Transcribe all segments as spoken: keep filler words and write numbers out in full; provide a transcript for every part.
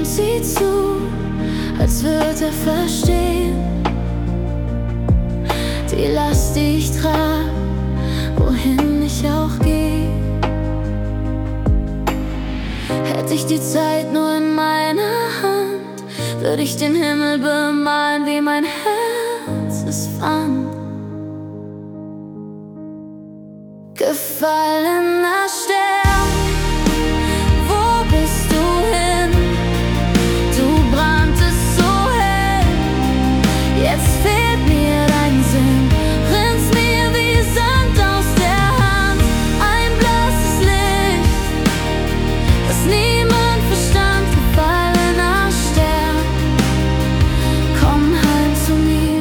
und sieht zu, als wird er verstehen die Last, die ich trag, wohin ich auch geh. Hätte ich die Zeit nur in meiner Hand, würde ich den Himmel bemalen, wie mein Herz es fand. Gefallener Stern, wo bist du hin? Du branntest so hell, jetzt fehlt mir dein Sinn. Rinnst mir wie Sand aus der Hand, ein blasses Licht, das niemand verstand. Gefallener Stern, komm heim zu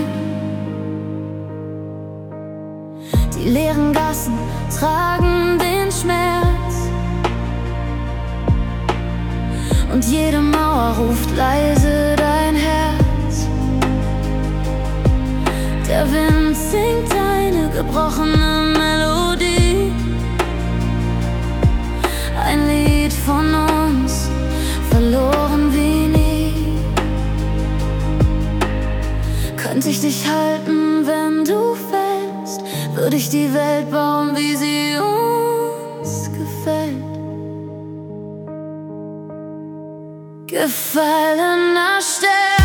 mir. Die leeren Gassen tragen den Schmerz und jede Mauer ruft leise dein Herz. Der Wind singt eine gebrochene Melodie, ein Lied von uns, verloren wie nie. Könnte ich dich halten, wenn du fällst, würde ich die Welt bauen, wie sie uns gefällt. Gefallener Stern.